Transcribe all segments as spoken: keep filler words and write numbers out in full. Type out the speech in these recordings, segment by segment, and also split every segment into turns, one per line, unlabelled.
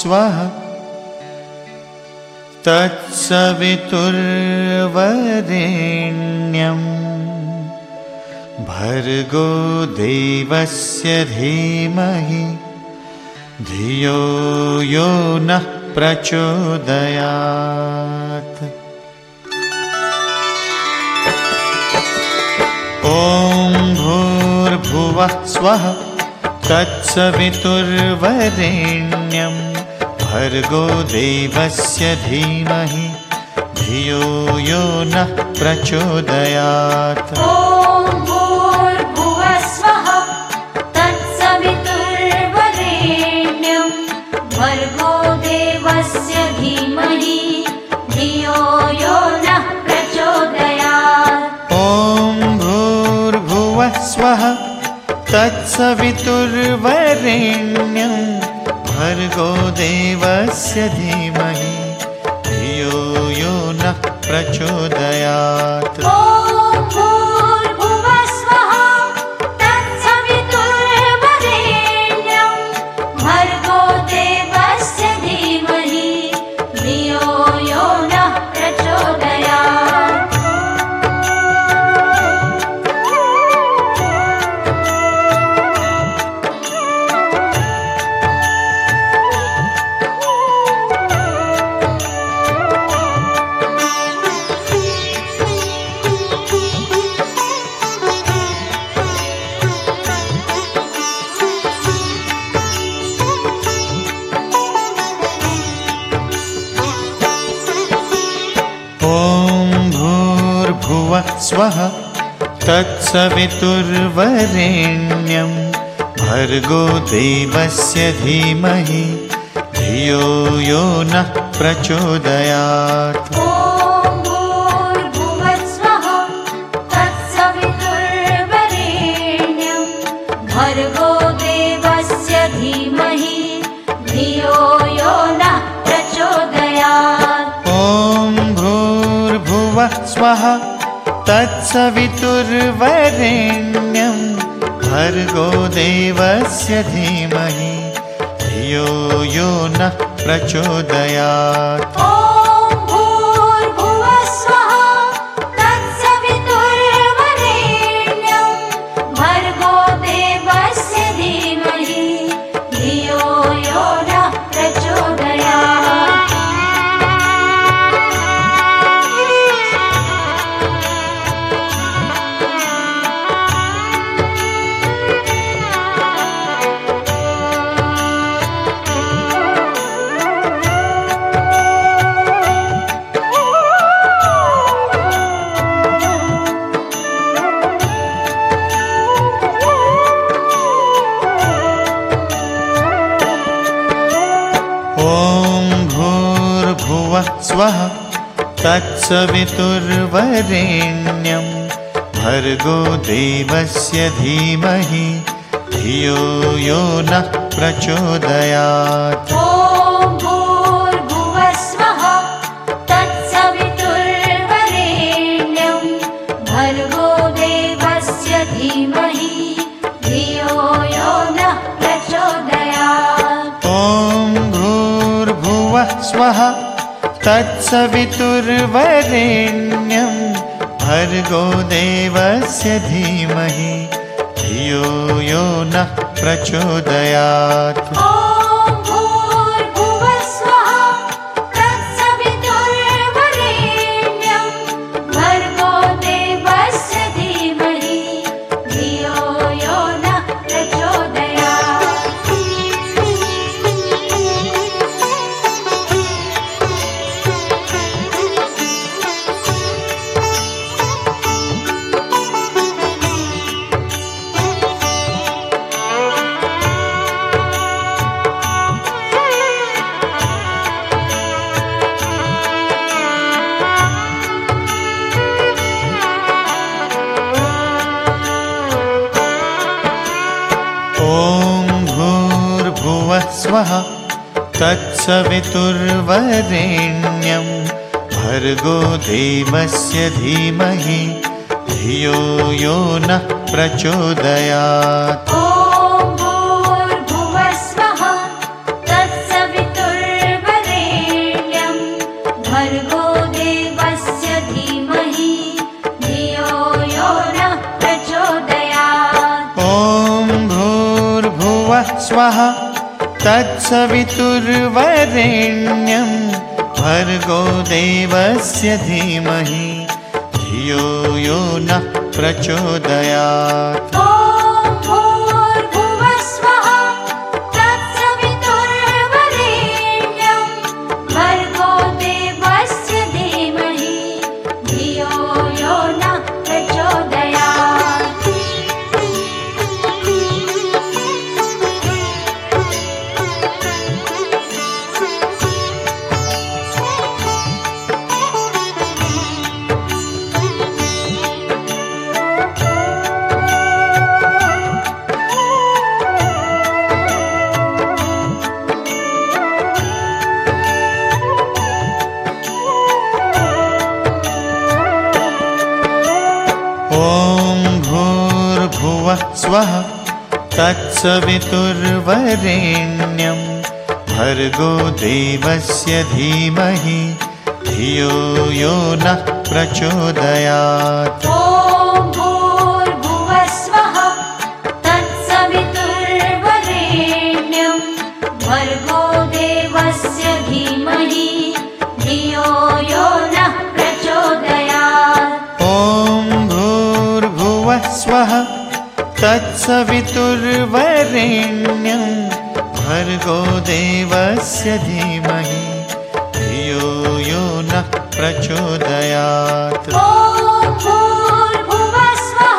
स्वः तत्सवितुर्वरेण्यं भर्गो देवस्य धीमहि धियो यो नः प्रचोदयात्। ॐ भूर्भुवः स्वः तत्सवितुर्वरेण्यं भर्गो देवस्य धीमहि धियो यो नः प्रचोदयात्।
ॐ भूर्भुवः स्वः तत्सवितुर्वरेण्यं भर्गो देवस्य धीमहि धियो यो नः प्रचोदयात्।
ॐ भूर्भुवः स्वः तत्सवितुर्वरेण्यं भर्गो देवस्य धीमहि धियो यो नः प्रचोदयात्।
ॐ भूर्भुवः स्वः तत्सवितुर्वरेण्यं भर्गो देवस्य धीमहि धियो यो नः प्रचोदयात्।
ॐ भूर्भुवः स्वः तत्सवितुर्वरेण्यं भर्गो देवस्य धीमहि धियो यो नः प्रचोदयात्।
ॐ भूर्भुवः स्वः तत्सवितुर्वरेण्यं भर्गो देवस्य धीमहि धियो यो नः प्रचोदयात्।
ॐ भूर्भुवः स्वः तत्सवितुर्वरेण्यं भर्गो देवस्य धीमहि धियो यो नः प्रचोदयात्।
ॐ भूर्भुवः स्वः तत्सवितुर्वरेण्यं भर्गो देवस्य धीमहि धियो यो नः प्रचोदयात्।
ॐ भूर्भुवः स्वः तत्सवितुर्वरेण्यं भर्गो देवस्य धीमहि धियो यो नः प्रचोदयात्।
ॐ भूर्भुवः स्वः तत्सवितुर्वरेण्यं भर्गो देवस्य धीमहि धियो यो नः प्रचोदयात्।
ॐ भूर्भुवः स्वः तत्सवितुर्वरेण्यं भर्गो देवस्य धीमहि धियो यो नः प्रचोदयात्।
ॐ भूर्भुवः स्वः तत्सवितुर्वरेण्यं भर्गो देवस्य धीमहि धियो यो नः प्रचोदयात्।
ॐ भूर्भुवः स्वः तत्सवितुर्वरेण्यं भर्गो देवस्य धीमहि धियो यो नः प्रचोदयात्।
ॐ भूर्भुवः स्वः तत्सवितुर्वरेण्यं
भूर्भुवः स्वः तत्सवितुर्वरेण्यं भर्गो देवस्य धीमहि धियो यो नः प्रचोदयात्।
ॐ भूर्भुवः स्वः तत्सवितुर्वरेण्यं भर्गो देवस्य धीमहि धियो यो नः प्रचोदयात्।
ॐ भूर्भुवः स्वः तत्सवितुर्वरेण्यं भर्गो देवस्य धीमहि धियो यो नः प्रचोदयात्।
ॐ भूर्भुवः स्वः तत्सवितुर्वरेण्यं भर्गो देवस्य धीमहि धियो यो नः प्रचोदयात्।
ॐ भूर्भुवः स्वः तत्सवितुर्वरेण्यं भर्गो देवस्य धीमहि धियो यो नः प्रचोदयात्।
ॐ भूर्भुवः स्वः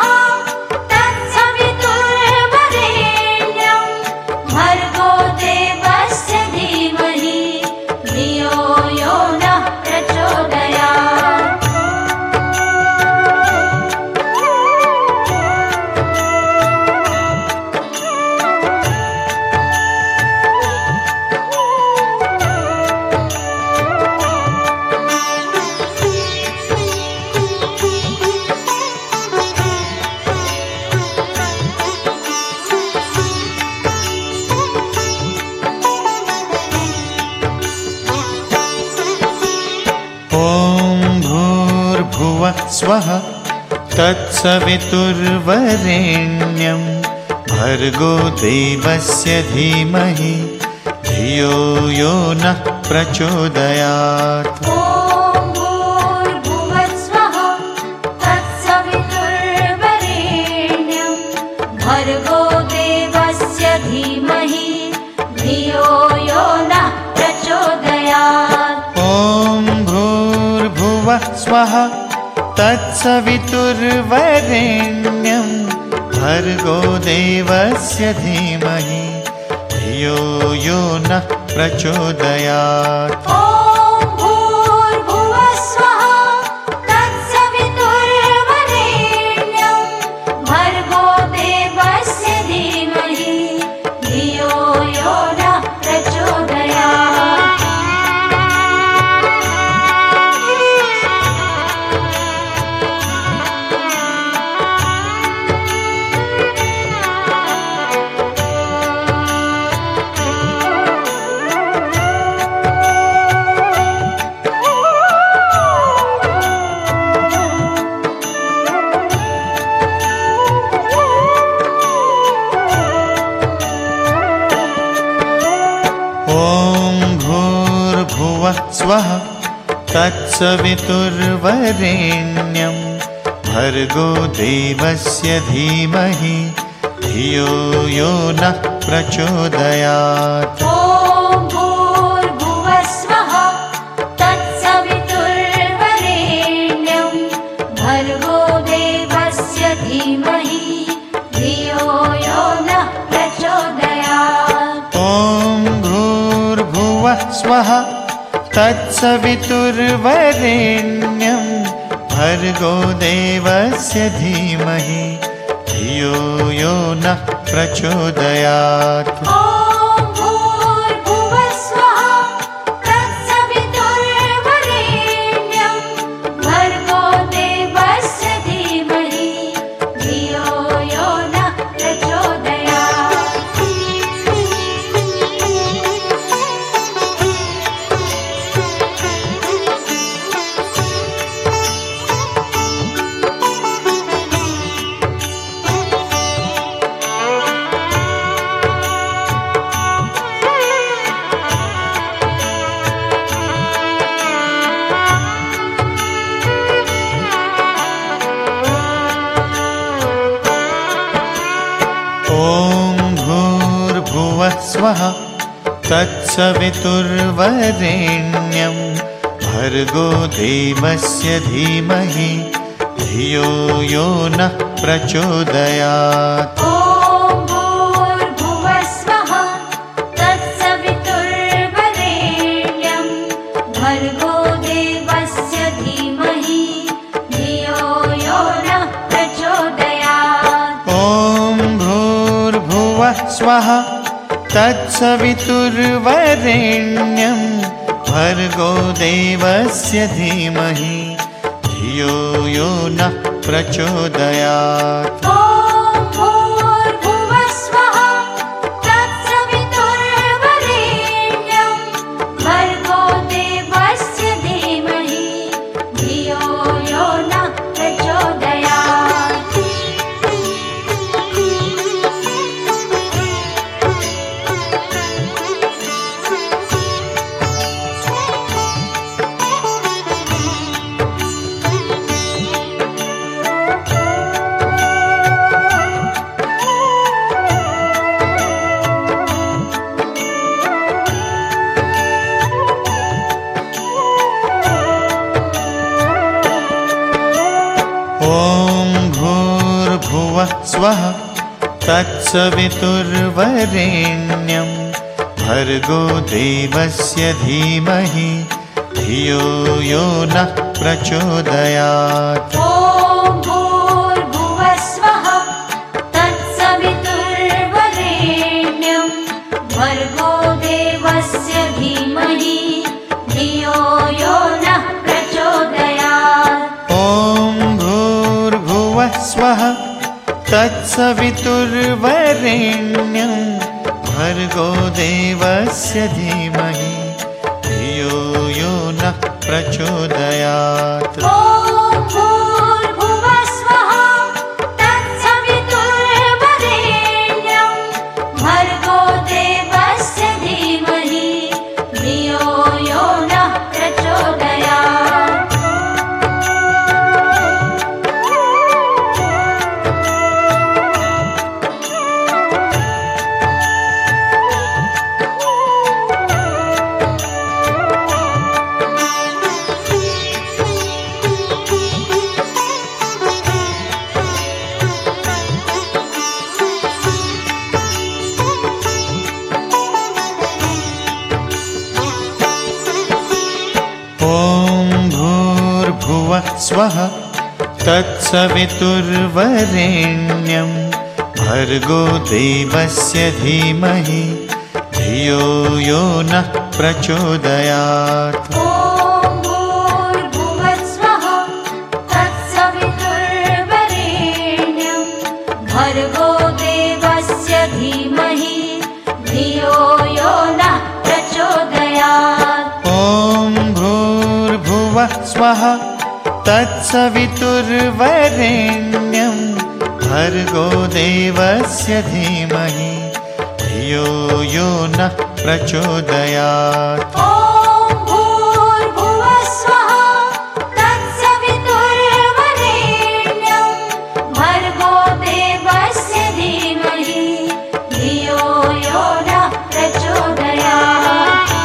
तत्सवितुर्वरेण्यं भर्गो देवस्य धीमहि धियो यो नः प्रचोदयात्।
ॐ भूर्भुवः स्वः तत्सवितुर्वरेण्यं भर्गो देवस्य धीमहि धियो यो नः प्रचोदयात्।
ॐ भूर्भुवः स्वः तत्सवितुर्वरेण्यं भर्गो देवस्य धीमहि धियो यो नः प्रचोदयात्।
ॐ भूर्भुवः स्वः तत्सवितुर्वरेण्यं भर्गो देवस्य धीमहि धियो यो नः प्रचोदयात्।
ॐ भूर्भुवः स्वः तत्सवितुर्वरेण्यं भर्गो देवस्य धीमहि धियो यो नः प्रचोदयात्।
ॐ भूर्भुवः स्वः तत्सवितुर्वरेण्यं भर्गो देवस्य धीमहि धियो यो नः प्रचोदयात्।
ॐ भूर्भुवः स्वः तत्सवितुर्वरेण्यं भर्गो देवस्य धीमहि धियो यो नः प्रचोदयात्।
ॐ भूर्भुवः स्वः तत्सवितुर्वरेण्यं भर्गो देवस्य धीमहि धियो यो नः प्रचोदयात्।
ॐ भूर्भुवः स्वः तत्सवितुर्वरेण्यं भर्गो देवस्य धीमहि धियो यो नः प्रचोदयात्। ॐ
स्वः तत्सवितुर्वरेण्यं भर्गो देवस्य धीमहि धियो यो नः प्रचोदयात्।
ॐ भूर्भुवः स्वः तत्सवितुर्वरेण्यं भर्गो देवस्य धीमहि धियो यो नः प्रचोदयात्।
ॐ भूर्भुवः स्वः तत्सवितुर्वरेण्यं भर्गो देवस्य धीमहि धियो यो नः प्रचोदयात्।
ॐ भूर्भुवः स्वः तत्सवितुर्वरेण्यं भर्गो देवस्य धीमहि धियो यो नः प्रचोदयात्।
ॐ भूर्भुवः स्वः तत्सवितुर्वरेण्यं भर्गो देवस्य धीमहि धियो यो नः प्रचोदयात्।
ॐ भूर्भुवः स्वः तत्सवितुर्वरेण्यं भर्गो देवस्य धीमहि धियो यो नः प्रचोदयात्।
ॐ भूर्भुवः स्वः तत्सवितुर्वरेण्यं भर्गो देवस्य धीमहि धियो यो नः प्रचोदयात्।
ॐ भूर्भुवः स्वः तत्सवितुर्वरेण्यं भर्गो देवस्य धीमहि धियो यो नः प्रचोदयात्।
ॐ भूर्भुवः स्वः तत्सवितुर्वरेण्यं भर्गो देवस्य धीमहि धियो यो नः प्रचोदयात्।
ॐ भूर्भुवः स्वः तत्सवितुर्वरेण्यं भर्गो देवस्य धीमहि धियो यो नः प्रचोदयात्।
ॐ भूर्भुवः स्वः तत्सवितुर्वरेण्यं भर्गो देवस्य धीमहि धियो यो नः प्रचोदयात्।
ॐ भूर्भुवः स्वः तत्सवितुर्वरेण्यं भर्गो देवस्य धीमहि धियो यो नः प्रचोदयात्।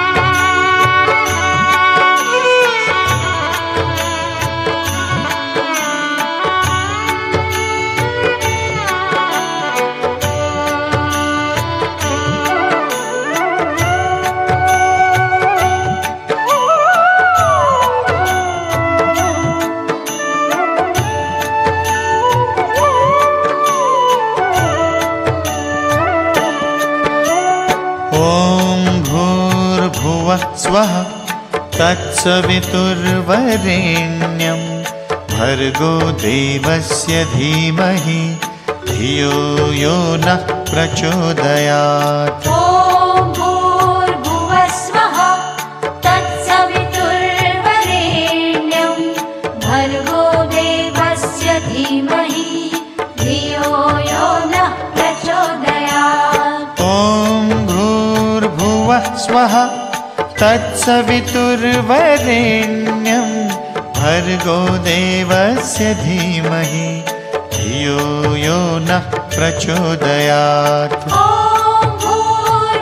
स्वः तत्सवितुर्वरेण्यं भर्गो देवस्य धीमहि धियो यो नः प्रचोदयात्।
ॐ भूर्भुवः स्वः तत्सवितुर्वरेण्यं भर्गो देवस्य धीमहि धियो यो नः प्रचोदयात्।
ॐ भूर्भुवः स्वः तत्सवितुर्वरेण्यं भर्गो देवस्य धीमहि धियो यो नः प्रचोदयात्।
ॐ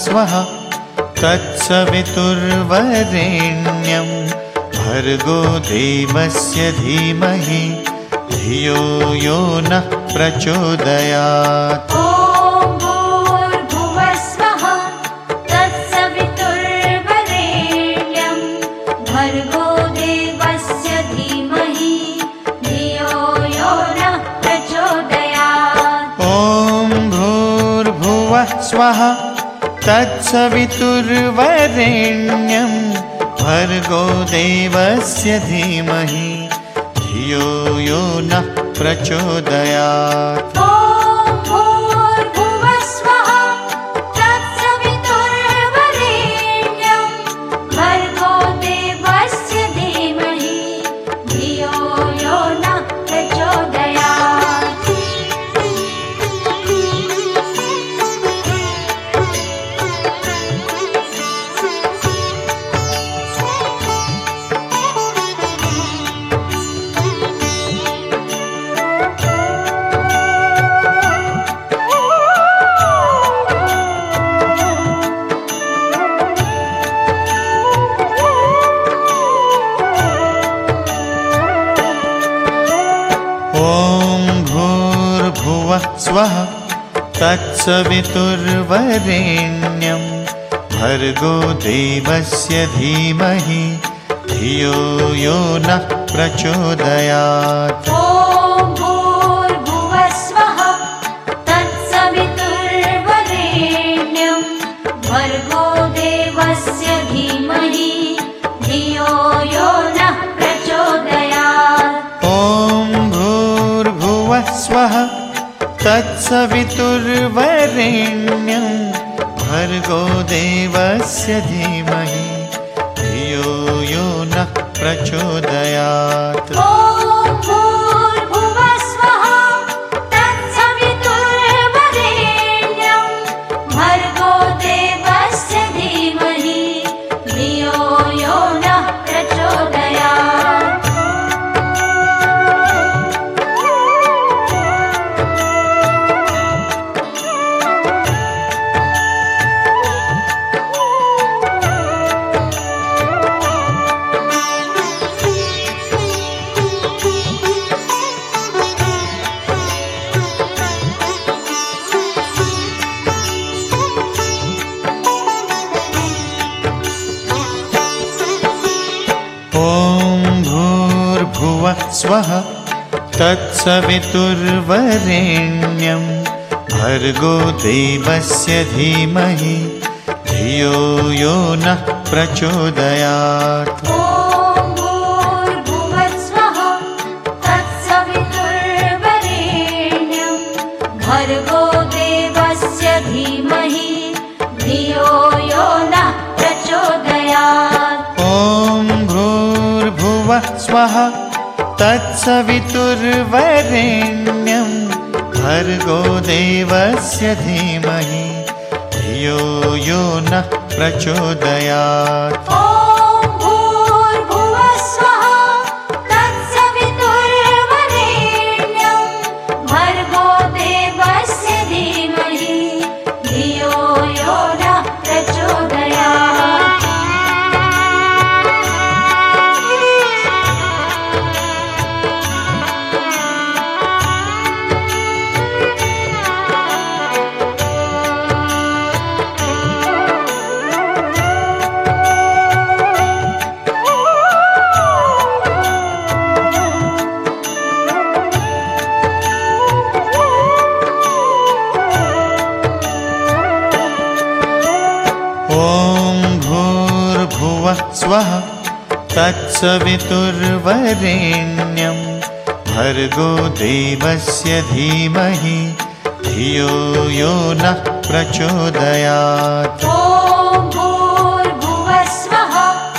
स्वः तत्सवितुर्वरेण्यं भर्गो देवस्य धीमहि धियो यो नः प्रचोदयात्।
ॐ भूर्भुवः स्वः तत्सवितुर्वरेण्यं भर्गो देवस्य धीमहि धियो यो नः प्रचोदयात्।
ॐ भूर्भुवः स्वः तत्सवितुर्वरेण्यं भर्गो देवस्य धीमहि धियो यो नः प्रचोदयात्।
ॐ भूर्भुवः स्वः तत्सवितुर्वरेण्यं भर्गो देवस्य धीमहि धियो यो नः प्रचोदयात्।
ॐ भूर्भुवः स्वः तत्सवितुर्वरेण्यं भर्गो देवस्य धीमहि धियो यो नः प्रचोदयात्।
ॐ भूर्भुवः स्वः तत्सवितुर्वरेण्यं भर्गो देवस्य धीमहि धियो यो नः प्रचोदयात्।
ॐ भूर्भुवः स्वः तत्सवितुर्वरेण्यं भर्गो देवस्य धीमहि धियो यो नः प्रचोदयात्।
ॐ भूर्भुवः स्वः तत्सवितुर्वरेण्यं भर्गो देवस्य धीमहि धियो यो नः प्रचोदयात्।
ॐ भूर्भुवः स्वः तत्सवितुर्वरेण्यं भर्गो देवस्य धीमहि धियो यो नः प्रचोदयात्।
ॐ भूर्भुवः स्वः तत्सवितुर्वरेण्यं भर्गो देवस्य धीमहि धियो यो नः प्रचोदयात्।
ॐ भूर्भुवः स्वः तत्सवितुर्वरेण्यं भर्गो देवस्य धीमहि धियो यो नः प्रचोदयात्।
ॐ भूर्भुवः स्वः तत्सवितुर्वरेण्यं भर्गो देवस्य धीमहि धियो यो नः प्रचोदयात्।
ॐ भूर्भुवः स्वः तत्सवितुर्वरेण्यं भर्गो देवस्य धीमहि धियो यो नः प्रचोदयात्।
ॐ भूर्भुवः स्वः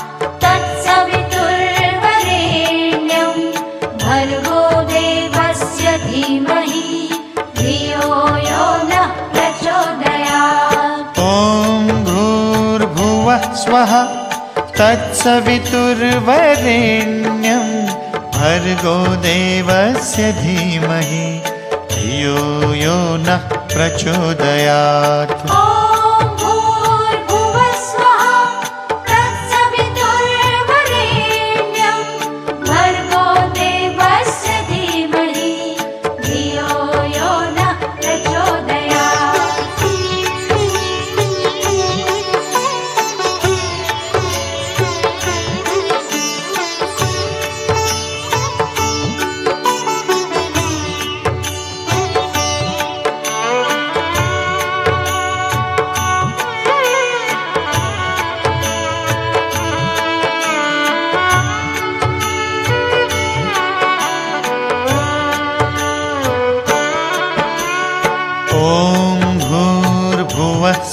तत्सवितुर्वरेण्यं भर्गो देवस्य धीमहि धियो यो नः प्रचोदयात्।
ॐ भूर्भुवः स्वः तत्सवितुर्वरेण्यं भर्गो देवस्य धीमहि धियो यो नः प्रचोदयात्।
ॐ भूर्भुवः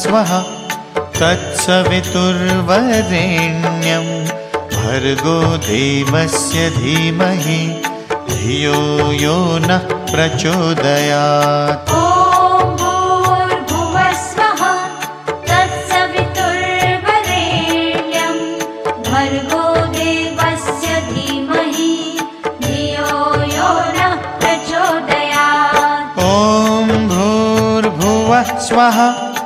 स्वः तत्सवितुर्वरेण्यं भर्गो देवस्य धीमहि धियो यो नः प्रचोदयात्।
ॐ भूर्भुवः स्वः तत्सवितुर्वरेण्यं भर्गो देवस्य धीमहि धियो यो नः प्रचोदयात्।
ॐ भूर्भुवः स्वः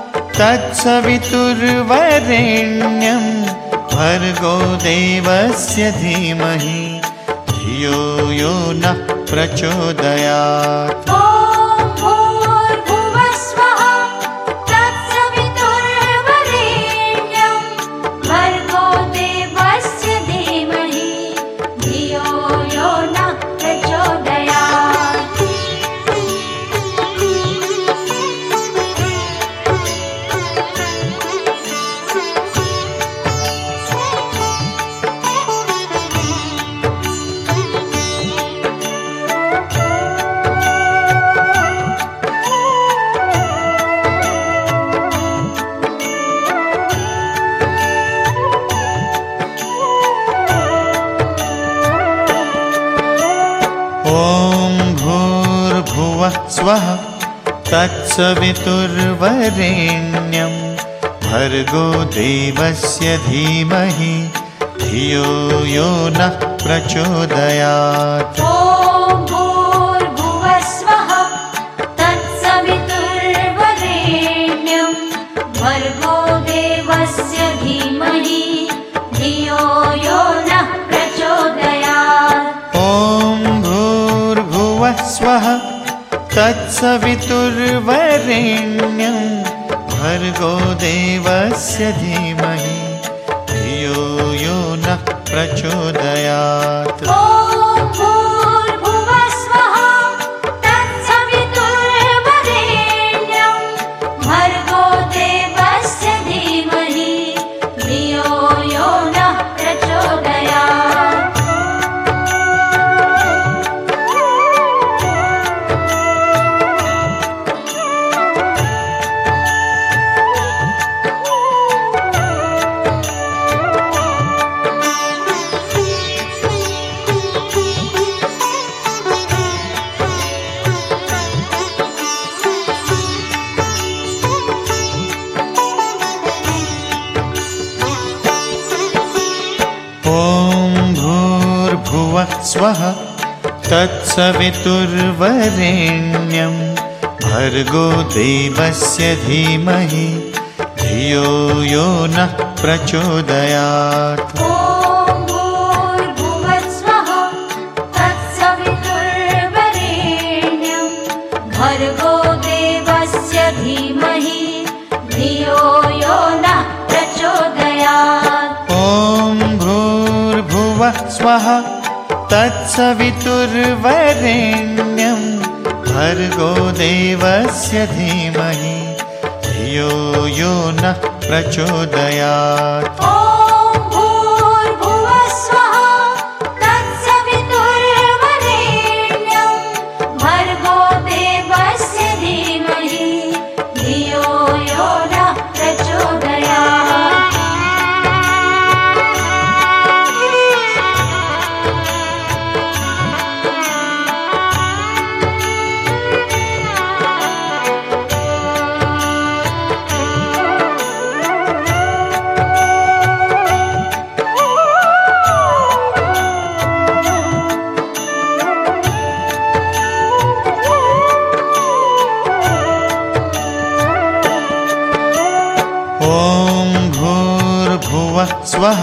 तत्सवितुर्वरेण्यं भर्गो देवस्य धीमहि धियो यो नः प्रचोदयात्।
ॐ भूर्भुवः स्वः तत्सवितुर्वरेण्यं भर्गो देवस्य धीमहि धियो यो नः प्रचोदयात्।
ॐ भूर्भुवः स्वः तत्सवितुर्वरेण्यं भर्गो देवस्य धीमहि धियो यो नः प्रचोदयात्।
ॐ भूर्भुवः स्वः तत्सवितुर्वरेण्यं भर्गो देवस्य धीमहि धियो यो नः प्रचोदयात्।
ॐ भूर्भुवः स्वः तत्सवितुर्वरेण्यं भर्गो देवस्य धीमहि धियो यो नः प्रचोदयात्।
ॐ भूर्भुवः स्वः तत्सवितुर्वरेण्यं भर्गो देवस्य धीमहि धियो यो नः प्रचोदयात्।
ॐ भूर्भुवः स्वः तत्सवितुर्वरेण्यं भर्गो देवस्य धीमहि धियो यो नः प्रचोदयात्।
ॐ भूर्भुवः स्वः तत्सवितुर्वरेण्यं भर्गो देवस्य धीमहि धियो यो नः प्रचोदयात्।
ॐ भूर्भुवः स्वः तत्सवितुर्वरेण्यं भर्गो देवस्य धीमहि धियो यो नः प्रचोदयात्।
ॐ भूर्भुवः स्वः तत्सवितुर्वरेण्यं भर्गो देवस्य धीमहि धियो यो नः प्रचोदयात्।
स्वः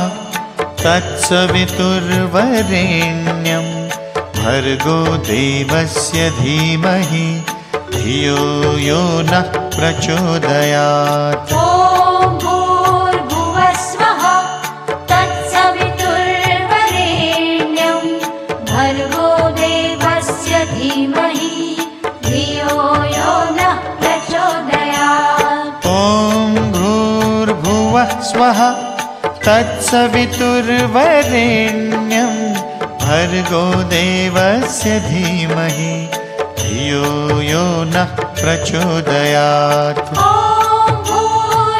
तत्सवितुर्वरेण्यं भर्गो देवस्य धीमहि धियो यो नः प्रचोदयात्।
ॐ भूर्भुवः स्वः तत्सवितुर्वरेण्यं भर्गो देवस्य धीमहि धियो यो नः प्रचोदयात्।
ॐ भूर्भुवः स्वः तत्सवितुर्वरेण्यं भर्गो देवस्य धीमहि धियो यो नः प्रचोदयात्।
ॐ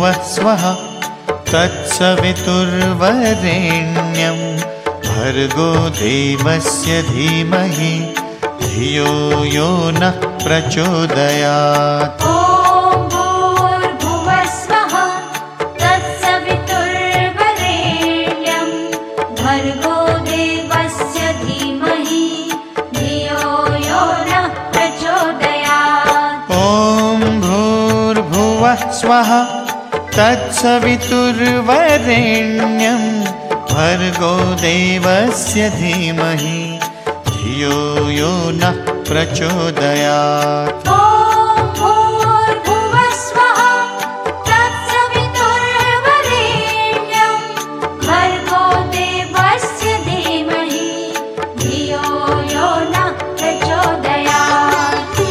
भूर्भुवः स्वः तत्सवितुर्वरेण्यं भर्गो देवस्य धीमहि धियो यो नः प्रचोदयात्।
ॐ भूर्भुवः स्वः तत्सवितुर्वरेण्यं भर्गो देवस्य धीमहि धियो यो नः प्रचोदयात्।
ॐ भूर्भुवः स्वः तत्सवितुर्वरेण्यं भर्गो देवस्य धीमहि धियो यो नः प्रचोदयात्।
ॐ भूर्भुवः स्वः तत्सवितुर्वरेण्यं भर्गो देवस्य धीमहि धियो यो नः प्रचोदयात्।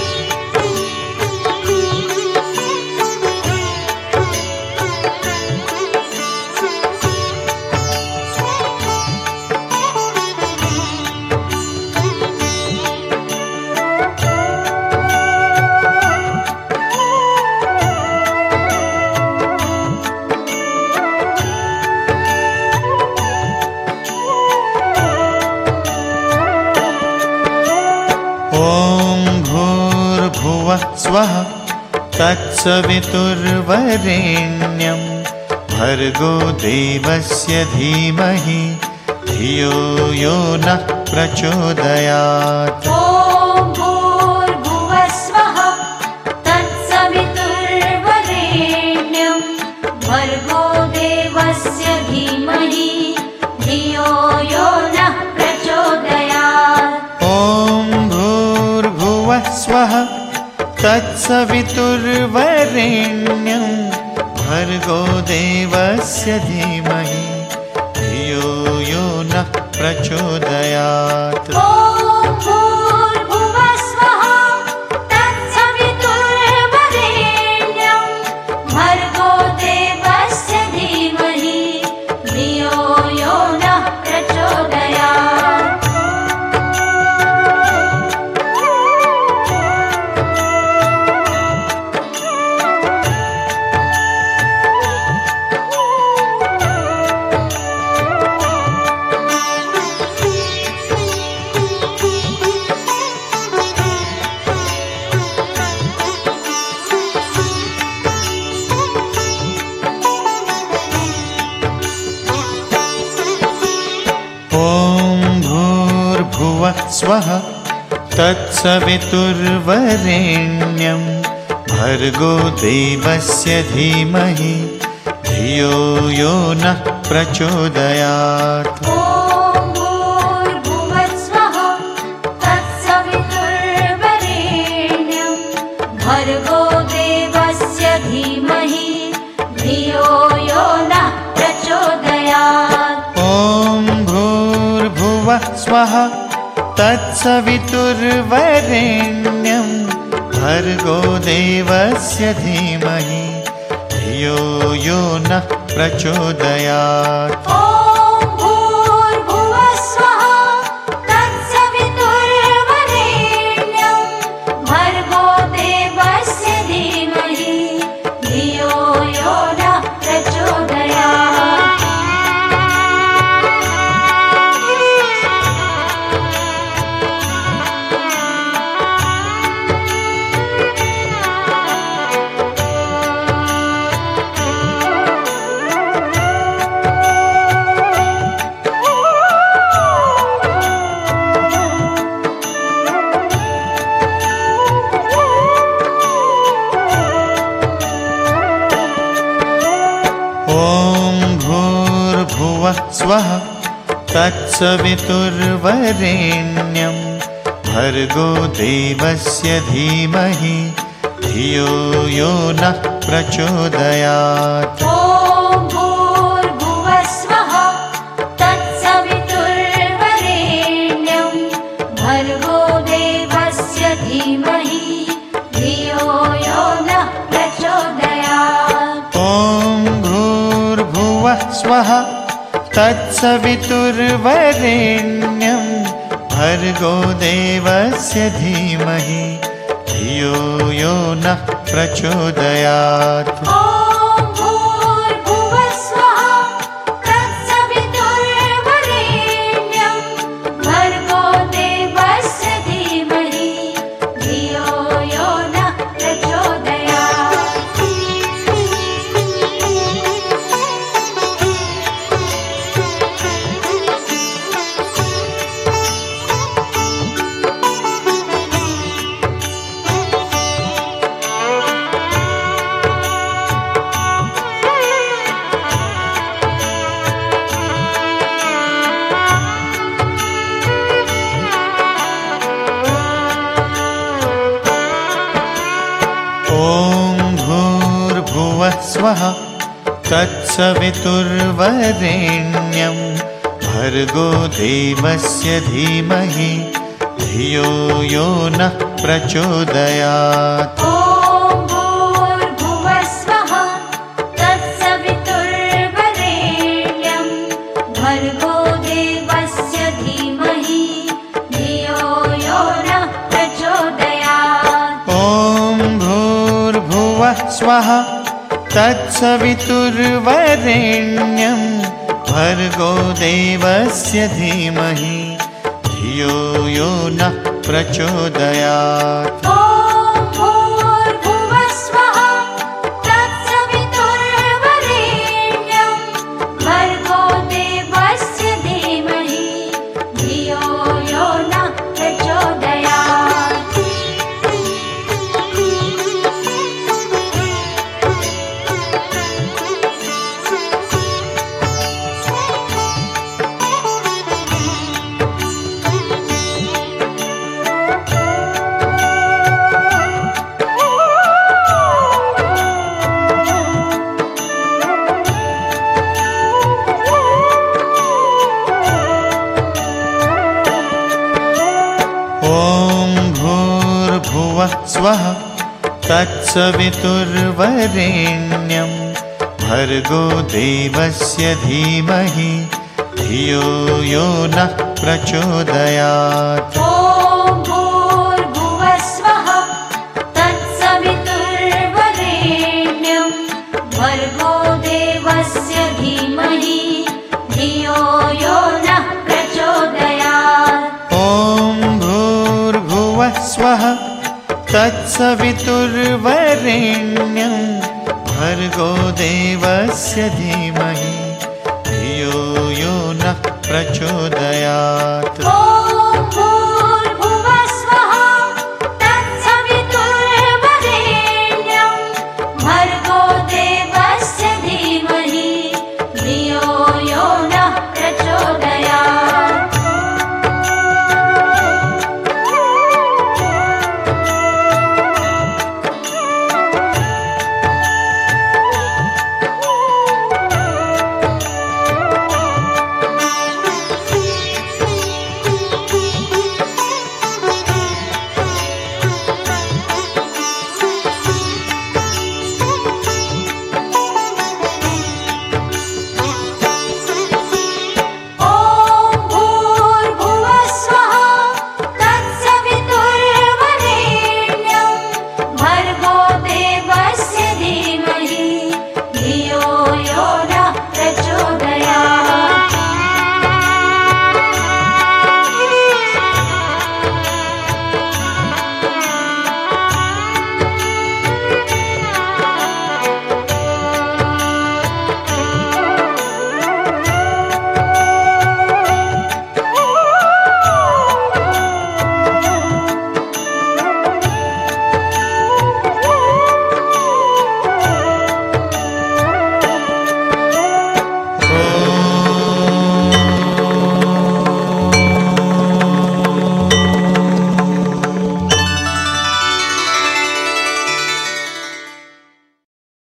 ॐ भूर्भुवः स्वः तत्सवितुर्वरेण्यं भर्गो देवस्य धीमहि धियो यो नः प्रचोदयात्।
ॐ भूर्भुवः स्वः तत्सवितुर्वरेण्यं भर्गो देवस्य धीमहि धियो यो नः प्रचोदयात्।
ॐ भूर्भुवः स्वः तत्सवितुर्वरेण्यं भर्गो देवस्य धीमहि धियो यो नः प्रचोदयात्।
ॐ भूर्भुवः स्वः तत्सवितुर्वरेण्यं भर्गो देवस्य धीमहि धियो यो नः प्रचोदयात्।
ॐ भूर्भुवः स्वः तत्सवितुर्वरेण्यं भर्गो देवस्य धीमहि धियो यो नः प्रचोदयात्।
ॐ भूर्भुवः स्वः तत्सवितुर्वरेण्यं भर्गो देवस्य धीमहि धियो यो नः प्रचोदयात्।
ॐ भूर्भुवः स्वः तत्सवितुर्वरेण्यं भर्गो देवस्य धीमहि धियो यो नः प्रचोदयात्।
ॐ भूर्भुवः स्वः तत्सवितुर्वरेण्यं भर्गो देवस्य धीमहि धियो यो नः प्रचोदयात्।
ॐ भूर्भुवः स्वः तत्सवितुर्वरेण्यं भर्गो देवस्य धीमहि धियो यो नः प्रचोदयात्।
ॐ भूर्भुवः स्वः तत्सवितुर्वरेण्यं भर्गो देवस्य धीमहि धियो यो नः प्रचोदयात्।
ॐ भूर्भुवः स्वः तत्सवितुर्वरेण्यं भर्गो देवस्य धीमहि धियो यो नः प्रचोदयात्।
ॐ
भूर्भुवः स्वः तत्सवितुर्वरेण्यं भर्गो देवस्य धीमहि धियो यो नः प्रचोदयात्।
ॐ भूर्भुवः स्वः तत्सवितुर्वरेण्यं भर्गो देवस्य धीमहि धियो यो नः प्रचोदयात्।
ॐ भूर्भुवः स्वः तत्सवितुर्वरेण्यं भर्गो देवस्य धीमहि धियो यो नः प्रचोदयात्।
ॐ भूर्भुवः स्वः तत्सवितुर्वरेण्यं भर्गो देवस्य धीमहि धियो यो नः प्रचोदयात्।
ॐ भूर्भुवः स्वः तत्सवितुर्वरेण्यं भर्गो देवस्य धीमहि धियो यो नः प्रचोदयात्।
ॐ भूर्भुवः स्वः तत्सवितुर्वरेण्यं भर्गो देवस्य धीमहि धियो यो नः प्रचोदयात्।
ॐ भूर्भुवः स्वः तत्सवितुर्वरेण्यं भर्गो देवस्य धीमहि धियो यो नः प्रचोदयात्।
ॐ